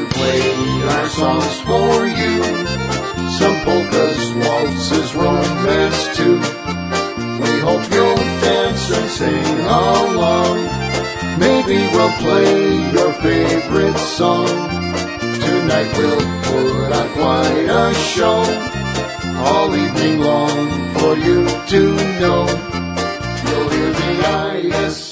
play our songs for you. Some polkas, waltzes, romance too. We hope you'll dance and sing along. Maybe we'll play your favorite song. Tonight we'll put on quite a show, all evening long for you to know. You'll hear the ISC